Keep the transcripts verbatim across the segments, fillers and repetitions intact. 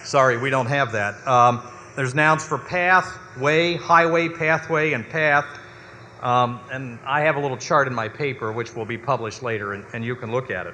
Sorry, we don't have that. Um, there's nouns for path, way, highway, pathway, and path. Um, and I have a little chart in my paper which will be published later, and, and you can look at it.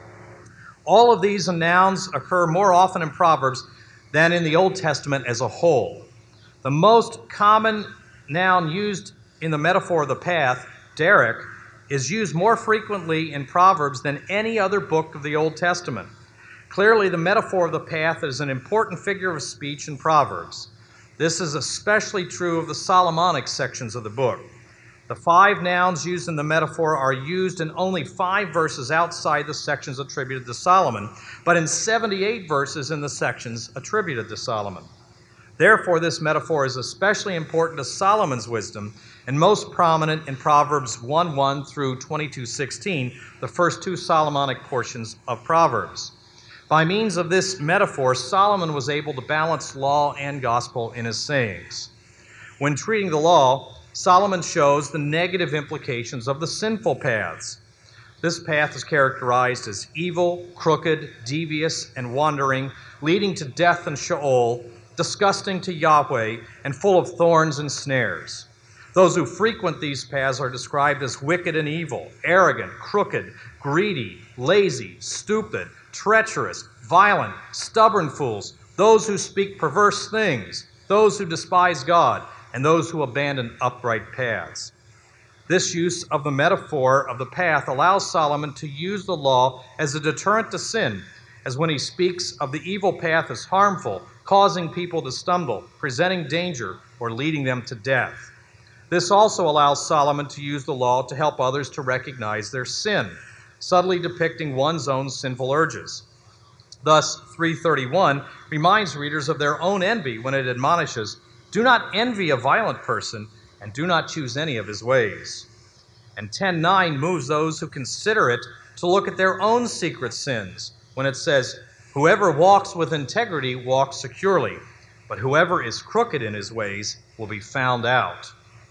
All of these nouns occur more often in Proverbs than in the Old Testament as a whole. The most common noun used in the metaphor of the path, derek, is used more frequently in Proverbs than any other book of the Old Testament. Clearly, the metaphor of the path is an important figure of speech in Proverbs. This is especially true of the Solomonic sections of the book. The five nouns used in the metaphor are used in only five verses outside the sections attributed to Solomon, but in seventy-eight verses in the sections attributed to Solomon. Therefore, this metaphor is especially important to Solomon's wisdom and most prominent in Proverbs one one through twenty-two sixteen, the first two Solomonic portions of Proverbs. By means of this metaphor, Solomon was able to balance law and gospel in his sayings. When treating the law, Solomon shows the negative implications of the sinful paths. This path is characterized as evil, crooked, devious, and wandering, leading to death and Sheol, disgusting to Yahweh, and full of thorns and snares. Those who frequent these paths are described as wicked and evil, arrogant, crooked, greedy, lazy, stupid, treacherous, violent, stubborn fools, those who speak perverse things, those who despise God, and those who abandon upright paths. This use of the metaphor of the path allows Solomon to use the law as a deterrent to sin, as when he speaks of the evil path as harmful, causing people to stumble, presenting danger, or leading them to death. This also allows Solomon to use the law to help others to recognize their sin, subtly depicting one's own sinful urges. Thus, three thirty-one reminds readers of their own envy when it admonishes, "Do not envy a violent person, and do not choose any of his ways." And ten nine moves those who consider it to look at their own secret sins when it says, "Whoever walks with integrity walks securely, but whoever is crooked in his ways will be found out."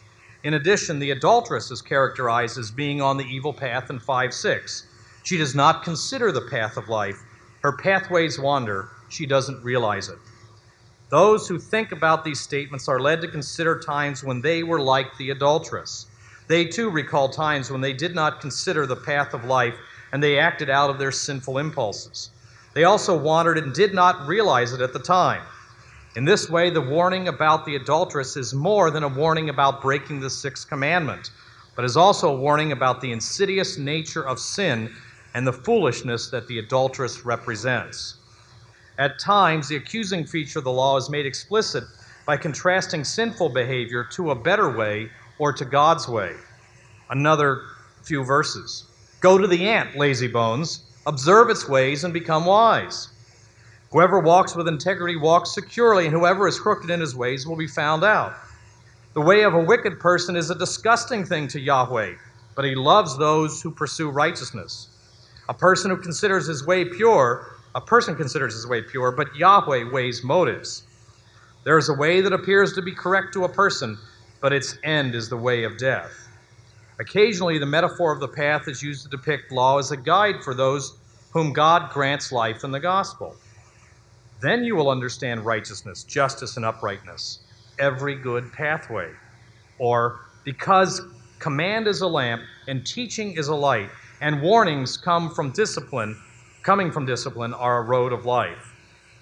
In addition, the adulteress is characterized as being on the evil path in five six. She does not consider the path of life. Her pathways wander. She doesn't realize it. Those who think about these statements are led to consider times when they were like the adulteress. They too recall times when they did not consider the path of life and they acted out of their sinful impulses. They also wandered and did not realize it at the time. In this way, the warning about the adulteress is more than a warning about breaking the sixth commandment, but is also a warning about the insidious nature of sin and the foolishness that the adulteress represents. At times, the accusing feature of the law is made explicit by contrasting sinful behavior to a better way or to God's way. Another few verses. "Go to the ant, lazy bones, observe its ways and become wise. Whoever walks with integrity walks securely, and whoever is crooked in his ways will be found out. The way of a wicked person is a disgusting thing to Yahweh, but he loves those who pursue righteousness. A person who considers his way pure, a person considers his way pure, but Yahweh weighs motives. There is a way that appears to be correct to a person, but its end is the way of death." Occasionally, the metaphor of the path is used to depict law as a guide for those whom God grants life in the gospel. Then you will understand righteousness, justice, and uprightness, every good pathway. Or, because command is a lamp, and teaching is a light, and warnings come from discipline, coming from discipline are a road of life.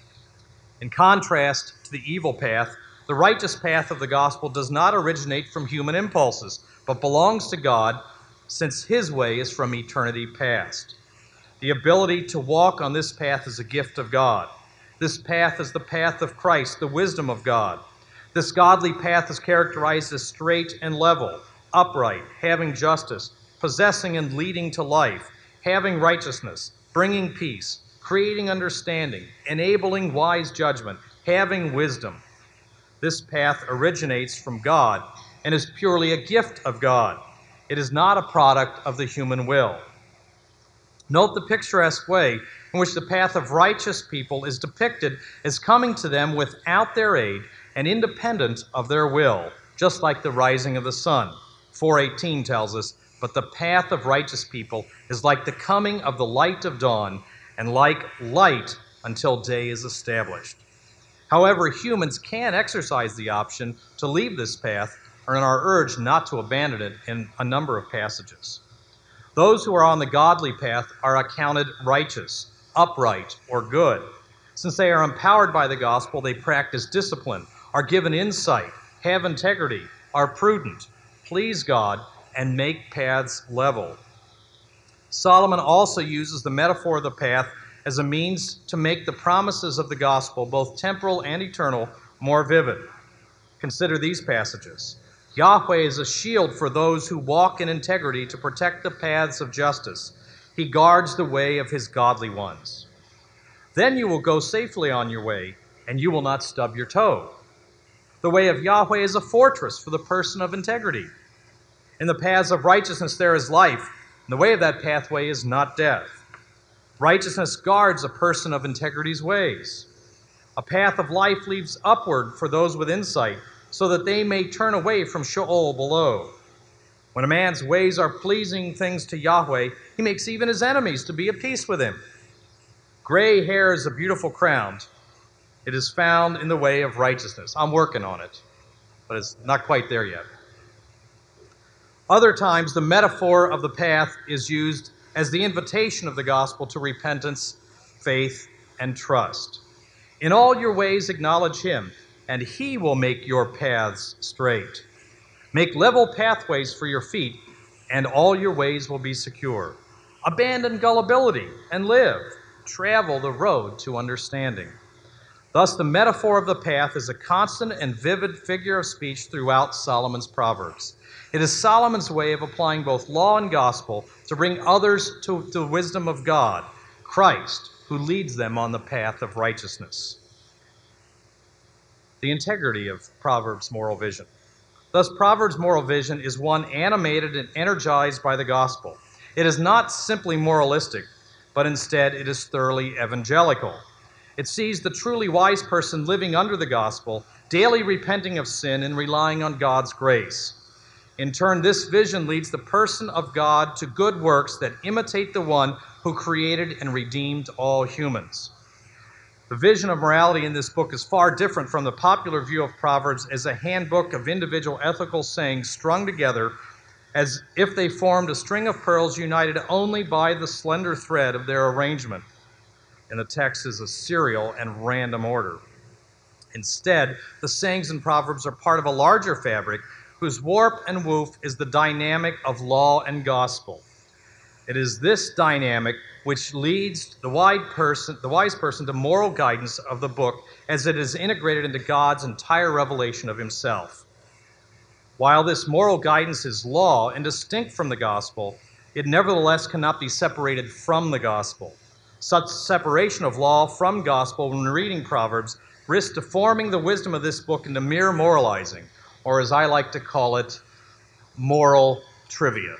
In contrast to the evil path, the righteous path of the gospel does not originate from human impulses, but belongs to God, since his way is from eternity past. The ability to walk on this path is a gift of God. This path is the path of Christ, the wisdom of God. This godly path is characterized as straight and level, upright, having justice, possessing and leading to life, having righteousness, bringing peace, creating understanding, enabling wise judgment, having wisdom. This path originates from God and is purely a gift of God. It is not a product of the human will. Note the picturesque way in which the path of righteous people is depicted as coming to them without their aid and independent of their will, just like the rising of the sun. four eighteen tells us, "But the path of righteous people is like the coming of the light of dawn, and like light until day is established." However, humans can exercise the option to leave this path and are urged not to abandon it in a number of passages. Those who are on the godly path are accounted righteous, upright, or good. Since they are empowered by the gospel, they practice discipline, are given insight, have integrity, are prudent, please God, and make paths level. Solomon also uses the metaphor of the path as a means to make the promises of the gospel, both temporal and eternal, more vivid. Consider these passages. Yahweh is a shield for those who walk in integrity to protect the paths of justice. He guards the way of his godly ones. Then you will go safely on your way, and you will not stub your toe. The way of Yahweh is a fortress for the person of integrity. In the paths of righteousness there is life, and the way of that pathway is not death. Righteousness guards a person of integrity's ways. A path of life leads upward for those with insight, so that they may turn away from Sheol below. When a man's ways are pleasing things to Yahweh, he makes even his enemies to be at peace with him. Gray hair is a beautiful crown. It is found in the way of righteousness. I'm working on it, but it's not quite there yet. Other times, the metaphor of the path is used as the invitation of the gospel to repentance, faith, and trust. In all your ways acknowledge him, and he will make your paths straight. Make level pathways for your feet, and all your ways will be secure. Abandon gullibility and live. Travel the road to understanding. Thus, the metaphor of the path is a constant and vivid figure of speech throughout Solomon's Proverbs. It is Solomon's way of applying both law and gospel to bring others to the wisdom of God, Christ, who leads them on the path of righteousness. The integrity of Proverbs' moral vision. Thus, Proverbs' moral vision is one animated and energized by the gospel. It is not simply moralistic, but instead it is thoroughly evangelical. It sees the truly wise person living under the gospel, daily repenting of sin and relying on God's grace. In turn, this vision leads the person of God to good works that imitate the one who created and redeemed all humans. The vision of morality in this book is far different from the popular view of Proverbs as a handbook of individual ethical sayings strung together as if they formed a string of pearls united only by the slender thread of their arrangement. And the text is a serial and random order. Instead, the sayings in Proverbs are part of a larger fabric whose warp and woof is the dynamic of law and gospel. It is this dynamic which leads the wise person, the wise person to moral guidance of the book as it is integrated into God's entire revelation of himself. While this moral guidance is law and distinct from the gospel, it nevertheless cannot be separated from the gospel. Such separation of law from gospel when reading Proverbs risks deforming the wisdom of this book into mere moralizing, or as I like to call it, moral trivia.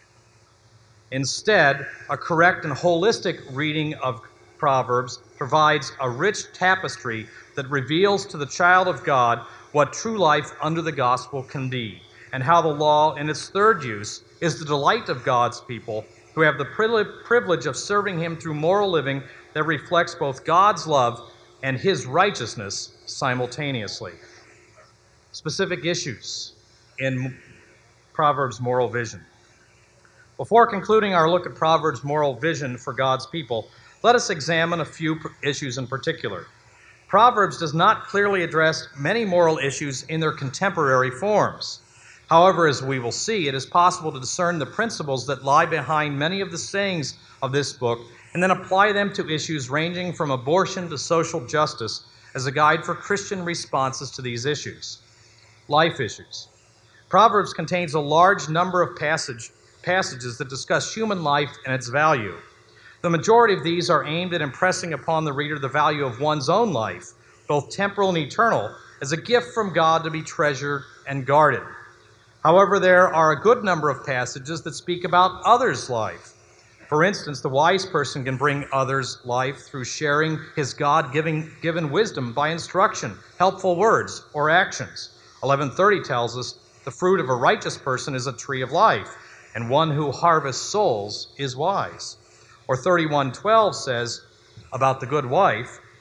Instead, a correct and holistic reading of Proverbs provides a rich tapestry that reveals to the child of God what true life under the gospel can be, and how the law, in its third use, is the delight of God's people who have the privilege of serving him through moral living that reflects both God's love and his righteousness simultaneously. Specific issues in Proverbs' moral vision. Before concluding our look at Proverbs' moral vision for God's people, let us examine a few issues in particular. Proverbs does not clearly address many moral issues in their contemporary forms. However, as we will see, it is possible to discern the principles that lie behind many of the sayings of this book and then apply them to issues ranging from abortion to social justice as a guide for Christian responses to these issues. Life issues. Proverbs contains a large number of passage, passages that discuss human life and its value. The majority of these are aimed at impressing upon the reader the value of one's own life, both temporal and eternal, as a gift from God to be treasured and guarded. However, there are a good number of passages that speak about others' life. For instance, the wise person can bring others' life through sharing his God-given given wisdom by instruction, helpful words, or actions. eleven thirty tells us, the fruit of a righteous person is a tree of life, and one who harvests souls is wise. Or thirty-one twelve says about the good wife,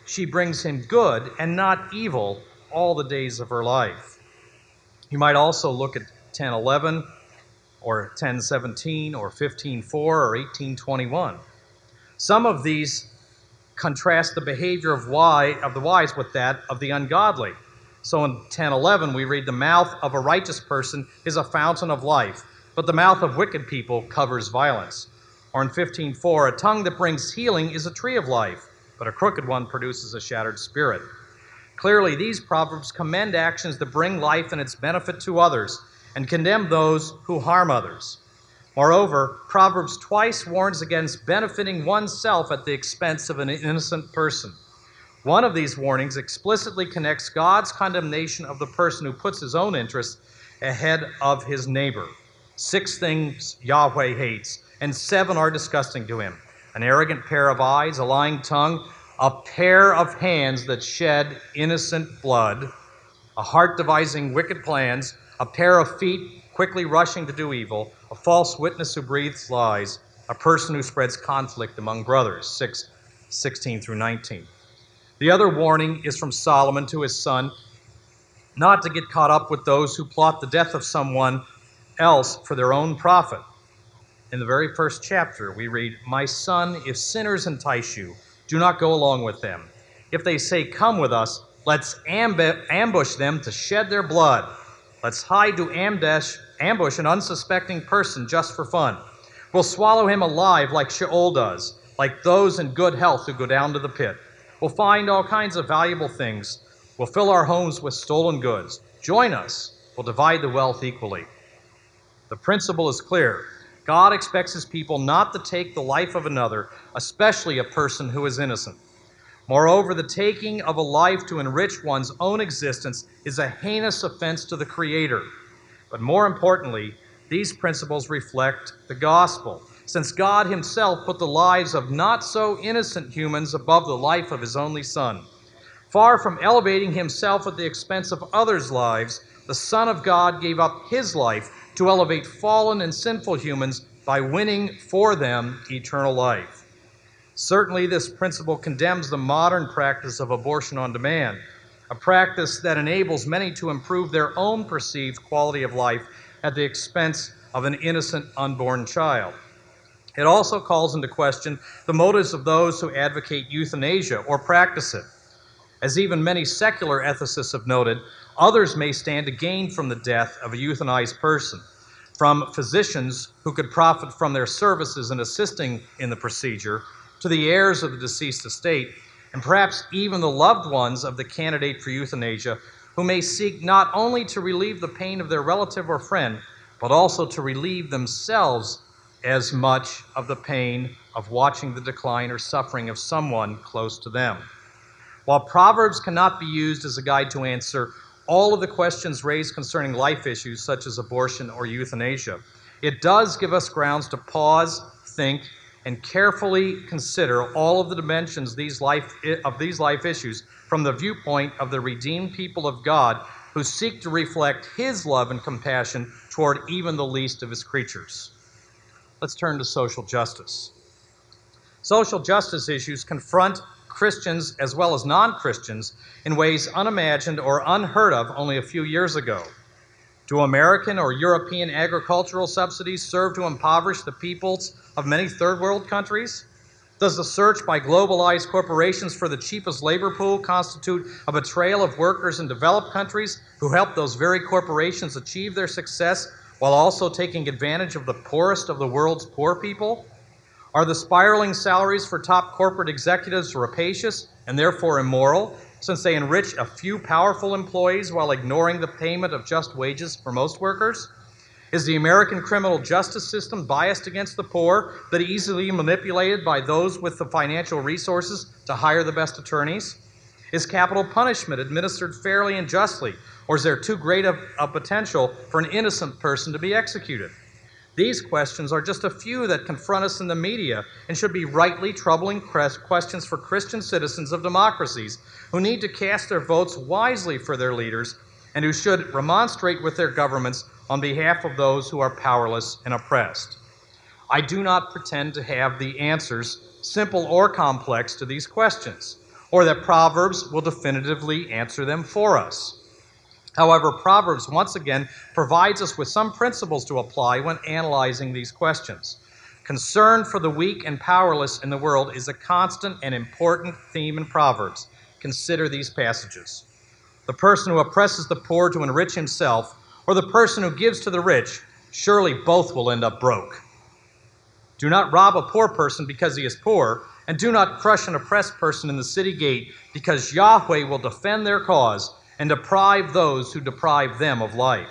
she brings him good and not evil all the days of her life. You might also look at ten eleven or ten seventeen or fifteen four or eighteen twenty-one. Some of these contrast the behavior of, wise, of the wise with that of the ungodly. So in ten eleven, we read, "The mouth of a righteous person is a fountain of life, but the mouth of wicked people covers violence." Or in fifteen four, "A tongue that brings healing is a tree of life, but a crooked one produces a shattered spirit." Clearly, these proverbs commend actions that bring life and its benefit to others and condemn those who harm others. Moreover, Proverbs twice warns against benefiting oneself at the expense of an innocent person. One of these warnings explicitly connects God's condemnation of the person who puts his own interests ahead of his neighbor. Six things Yahweh hates, and seven are disgusting to him: an arrogant pair of eyes, a lying tongue, a pair of hands that shed innocent blood, a heart devising wicked plans, a pair of feet quickly rushing to do evil, a false witness who breathes lies, a person who spreads conflict among brothers. six, sixteen through nineteen. The other warning is from Solomon to his son, not to get caught up with those who plot the death of someone else for their own profit. In the very first chapter, we read, "My son, if sinners entice you, do not go along with them. If they say, 'Come with us,' let's amb- ambush them to shed their blood. Let's hide to ambush, ambush an unsuspecting person just for fun. We'll swallow him alive like Sheol does, like those in good health who go down to the pit. We'll find all kinds of valuable things. We'll fill our homes with stolen goods. Join us. We'll divide the wealth equally." The principle is clear. God expects his people not to take the life of another, especially a person who is innocent. Moreover, the taking of a life to enrich one's own existence is a heinous offense to the Creator. But more importantly, these principles reflect the gospel, since God himself put the lives of not-so-innocent humans above the life of his only Son. Far from elevating himself at the expense of others' lives, the Son of God gave up his life to elevate fallen and sinful humans by winning for them eternal life. Certainly, this principle condemns the modern practice of abortion on demand, a practice that enables many to improve their own perceived quality of life at the expense of an innocent unborn child. It also calls into question the motives of those who advocate euthanasia or practice it. As even many secular ethicists have noted, others may stand to gain from the death of a euthanized person, from physicians who could profit from their services in assisting in the procedure, to the heirs of the deceased estate, and perhaps even the loved ones of the candidate for euthanasia, who may seek not only to relieve the pain of their relative or friend, but also to relieve themselves as much of the pain of watching the decline or suffering of someone close to them. While Proverbs cannot be used as a guide to answer all of the questions raised concerning life issues such as abortion or euthanasia, it does give us grounds to pause, think, and carefully consider all of the dimensions these life, of these life issues from the viewpoint of the redeemed people of God who seek to reflect his love and compassion toward even the least of his creatures. Let's turn to social justice. Social justice issues confront Christians as well as non-Christians in ways unimagined or unheard of only a few years ago. Do American or European agricultural subsidies serve to impoverish the peoples of many third world countries? Does the search by globalized corporations for the cheapest labor pool constitute a betrayal of workers in developed countries who help those very corporations achieve their success while also taking advantage of the poorest of the world's poor people? Are the spiraling salaries for top corporate executives rapacious and therefore immoral, since they enrich a few powerful employees while ignoring the payment of just wages for most workers? Is the American criminal justice system biased against the poor, but easily manipulated by those with the financial resources to hire the best attorneys? Is capital punishment administered fairly and justly, or is there too great a, a potential for an innocent person to be executed? These questions are just a few that confront us in the media and should be rightly troubling questions for Christian citizens of democracies who need to cast their votes wisely for their leaders and who should remonstrate with their governments on behalf of those who are powerless and oppressed. I do not pretend to have the answers, simple or complex, to these questions, or that Proverbs will definitively answer them for us. However, Proverbs once again provides us with some principles to apply when analyzing these questions. Concern for the weak and powerless in the world is a constant and important theme in Proverbs. Consider these passages. The person who oppresses the poor to enrich himself, or the person who gives to the rich, surely both will end up broke. Do not rob a poor person because he is poor, and do not crush an oppressed person in the city gate, because Yahweh will defend their cause and deprive those who deprive them of life.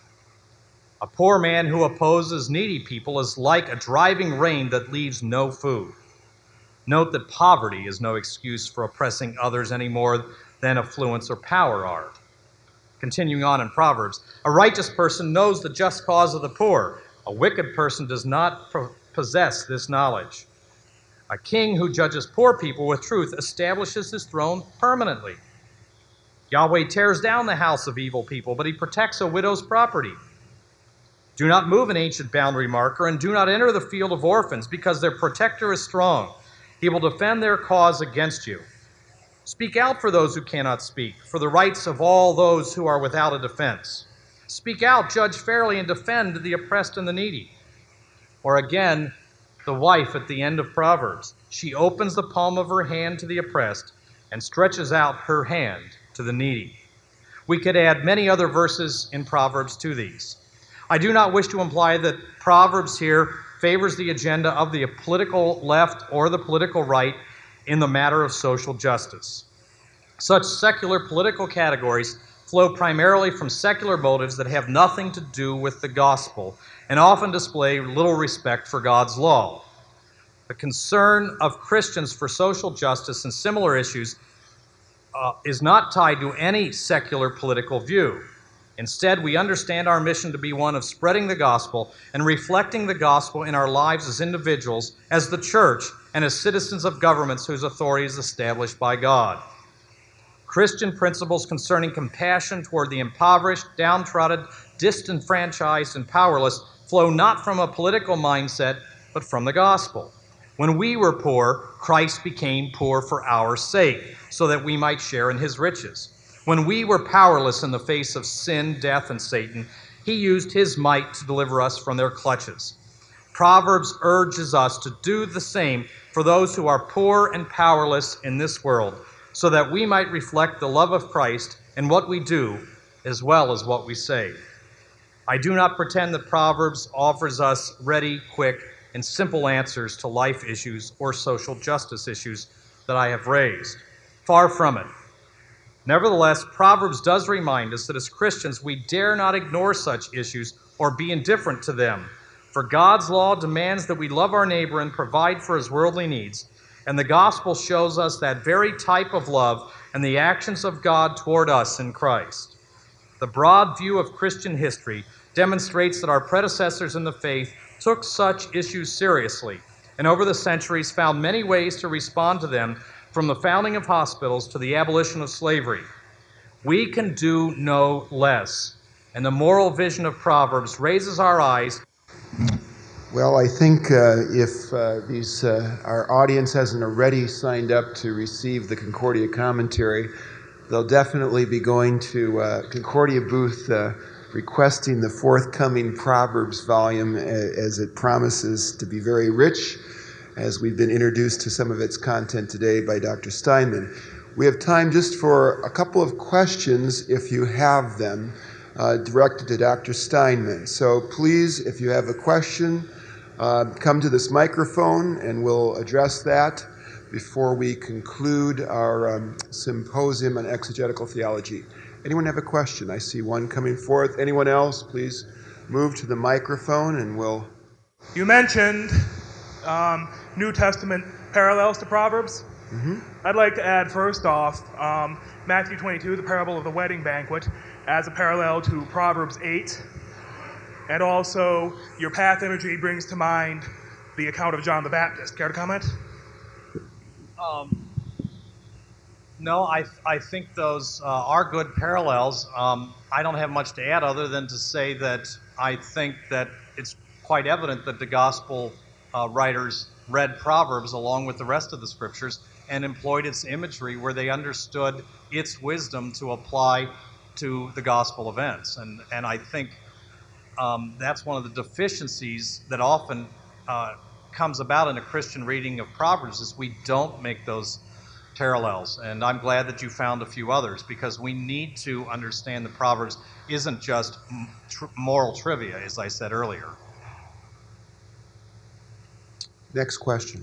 A poor man who opposes needy people is like a driving rain that leaves no food. Note that poverty is no excuse for oppressing others any more than affluence or power are. Continuing on in Proverbs, a righteous person knows the just cause of the poor. A wicked person does not possess this knowledge. A king who judges poor people with truth establishes his throne permanently. Yahweh tears down the house of evil people, but he protects a widow's property. Do not move an ancient boundary marker, and do not enter the field of orphans, because their protector is strong. He will defend their cause against you. Speak out for those who cannot speak, for the rights of all those who are without a defense. Speak out, judge fairly, and defend the oppressed and the needy. Or again, the wife at the end of Proverbs. She opens the palm of her hand to the oppressed and stretches out her hand to the needy. We could add many other verses in Proverbs to these. I do not wish to imply that Proverbs here favors the agenda of the political left or the political right in the matter of social justice. Such secular political categories flow primarily from secular motives that have nothing to do with the gospel and often display little respect for God's law. The concern of Christians for social justice and similar issues uh, is not tied to any secular political view. Instead, we understand our mission to be one of spreading the gospel and reflecting the gospel in our lives as individuals, as the church, and as citizens of governments whose authority is established by God. Christian principles concerning compassion toward the impoverished, downtrodden, disenfranchised, and powerless flow not from a political mindset, but from the gospel. When we were poor, Christ became poor for our sake, so that we might share in his riches. When we were powerless in the face of sin, death, and Satan, he used his might to deliver us from their clutches. Proverbs urges us to do the same for those who are poor and powerless in this world, so that we might reflect the love of Christ in what we do as well as what we say. I do not pretend that Proverbs offers us ready, quick, and simple answers to life issues or social justice issues that I have raised. Far from it. Nevertheless, Proverbs does remind us that as Christians, we dare not ignore such issues or be indifferent to them. For God's law demands that we love our neighbor and provide for his worldly needs, and the gospel shows us that very type of love and the actions of God toward us in Christ. The broad view of Christian history demonstrates that our predecessors in the faith took such issues seriously, and over the centuries found many ways to respond to them, from the founding of hospitals to the abolition of slavery. We can do no less, and the moral vision of Proverbs raises our eyes. Well, I think uh, if uh, these uh, our audience hasn't already signed up to receive the Concordia commentary, they'll definitely be going to uh, Concordia booth uh, requesting the forthcoming Proverbs volume, as it promises to be very rich, as we've been introduced to some of its content today by Doctor Steinman. We have time just for a couple of questions, if you have them, uh, directed to Doctor Steinman. So please, if you have a question, uh, come to this microphone and we'll address that before we conclude our um, symposium on exegetical theology. Anyone have a question? I see one coming forth. Anyone else, please move to the microphone and we'll... You mentioned um, New Testament parallels to Proverbs. Mm-hmm. I'd like to add first off um, Matthew twenty-two, the parable of the wedding banquet, as a parallel to Proverbs eight. And also, your path imagery brings to mind the account of John the Baptist. Care to comment? Um, no, I, I think those uh, are good parallels. Um, I don't have much to add other than to say that I think that it's quite evident that the gospel uh, writers read Proverbs along with the rest of the scriptures and employed its imagery where they understood its wisdom to apply to the gospel events. And, and I think um, that's one of the deficiencies that often uh, comes about in a Christian reading of Proverbs, is we don't make those parallels. And I'm glad that you found a few others, because we need to understand that Proverbs isn't just tr- moral trivia, as I said earlier. Next question.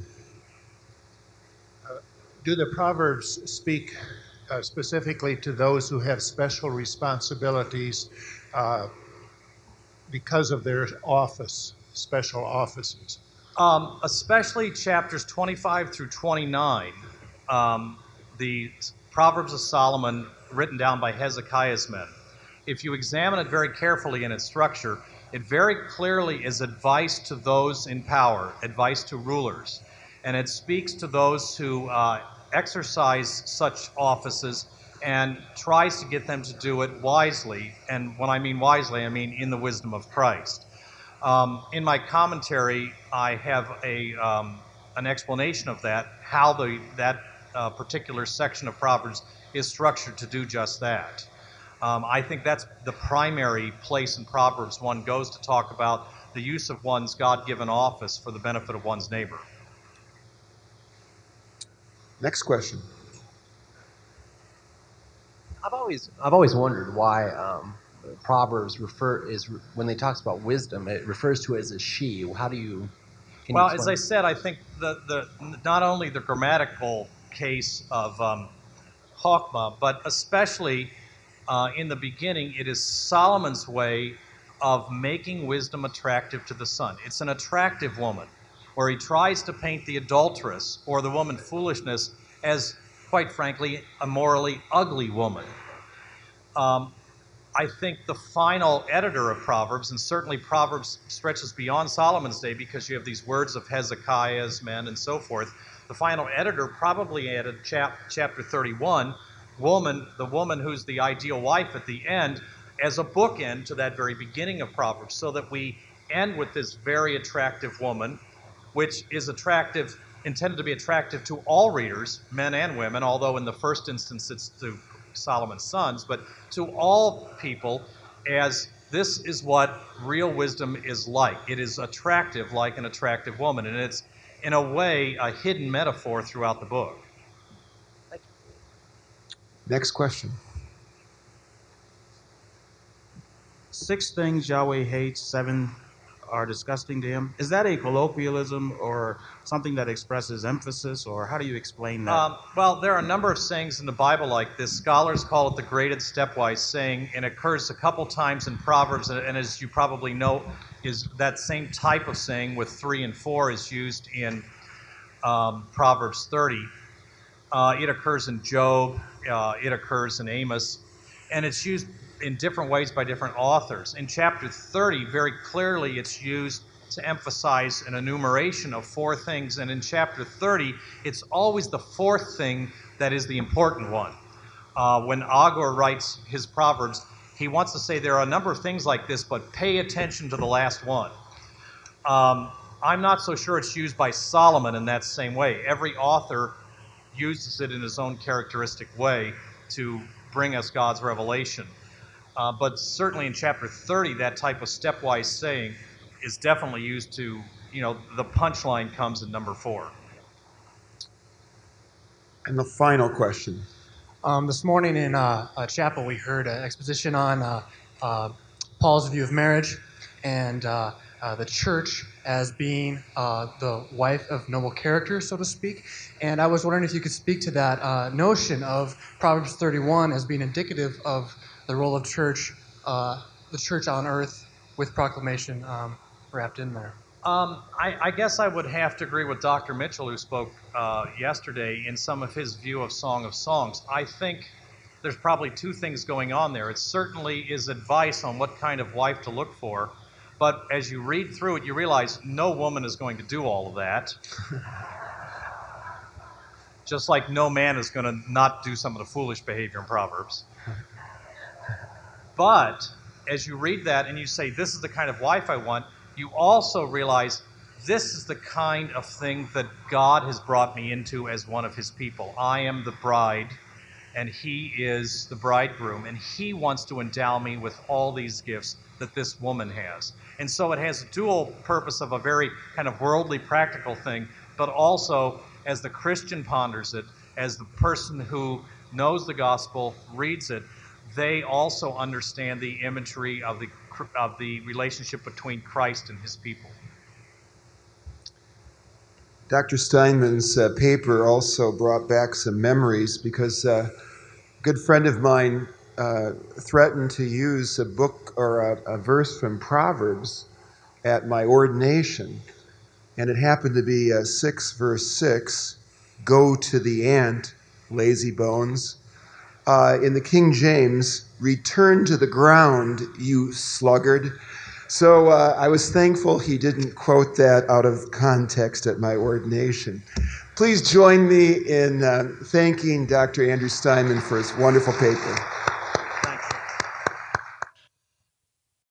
Do the Proverbs speak uh, specifically to those who have special responsibilities uh, because of their office, special offices? Um, especially chapters twenty-five through twenty-nine, um, the Proverbs of Solomon written down by Hezekiah's men. If you examine it very carefully in its structure, it very clearly is advice to those in power, advice to rulers. And it speaks to those who uh, exercise such offices and tries to get them to do it wisely. And when I mean wisely, I mean in the wisdom of Christ. Um, in my commentary, I have a, um, an explanation of that, how the, that uh, particular section of Proverbs is structured to do just that. Um, I think that's the primary place in Proverbs one goes to talk about the use of one's God-given office for the benefit of one's neighbor. Next question. I've always I've always wondered why um, Proverbs refer is when they talks about wisdom, it refers to it as a she. How do you? Can Well, you as I said, I think the, the not only the grammatical case of um, Chokmah, but especially uh, in the beginning, it is Solomon's way of making wisdom attractive to the son. It's an attractive woman, where he tries to paint the adulteress or the woman foolishness as, quite frankly, a morally ugly woman. Um, I think the final editor of Proverbs, and certainly Proverbs stretches beyond Solomon's day because you have these words of Hezekiah's men and so forth. The final editor probably added chap, chapter thirty-one, woman, the woman who's the ideal wife at the end, as a bookend to that very beginning of Proverbs, so that we end with this very attractive woman, which is attractive, intended to be attractive to all readers, men and women, although in the first instance it's to Solomon's sons, but to all people, as this is what real wisdom is like. It is attractive like an attractive woman, and it's, in a way, a hidden metaphor throughout the book. Next question. Six things Yahweh hates, seven are disgusting to him. Is that a colloquialism or something that expresses emphasis, or how do you explain that? Um, well, there are a number of sayings in the Bible like this. Scholars call it the graded stepwise saying, and it occurs a couple times in Proverbs, and, and as you probably know, is that same type of saying with three and four is used in um, Proverbs thirty. Uh, it occurs in Job, uh, it occurs in Amos, and it's used in different ways by different authors. In chapter thirty, very clearly it's used to emphasize an enumeration of four things, and in chapter thirty, it's always the fourth thing that is the important one. Uh, when Agur writes his Proverbs, he wants to say there are a number of things like this, but pay attention to the last one. Um, I'm not so sure it's used by Solomon in that same way. Every author uses it in his own characteristic way to bring us God's revelation. Uh, but certainly in chapter thirty, that type of stepwise saying is definitely used to, you know, the punchline comes in number four. And the final question. Um, this morning in uh, uh, chapel, we heard an exposition on uh, uh, Paul's view of marriage and uh, uh, the church as being uh, the wife of noble character, so to speak. And I was wondering if you could speak to that uh, notion of Proverbs thirty-one as being indicative of the role of church, uh, the church on earth, with proclamation um, wrapped in there. Um, I, I guess I would have to agree with Doctor Mitchell, who spoke uh, yesterday, in some of his view of Song of Songs. I think there's probably two things going on there. It certainly is advice on what kind of wife to look for, but as you read through it, you realize no woman is going to do all of that. Just like no man is going to not do some of the foolish behavior in Proverbs. But as you read that and you say, this is the kind of wife I want, you also realize this is the kind of thing that God has brought me into as one of his people. I am the bride, and he is the bridegroom, and he wants to endow me with all these gifts that this woman has. And so it has a dual purpose of a very kind of worldly, practical thing, but also, as the Christian ponders it, as the person who knows the gospel, reads it, they also understand the imagery of the, of the relationship between Christ and his people. Doctor Steinman's uh, paper also brought back some memories because uh, a good friend of mine uh, threatened to use a book or a, a verse from Proverbs at my ordination. And it happened to be uh, six verse six, go to the ant, lazy bones. Uh, in the King James, return to the ground, you sluggard. So uh, I was thankful he didn't quote that out of context at my ordination. Please join me in uh, thanking Doctor Andrew Steinman for his wonderful paper.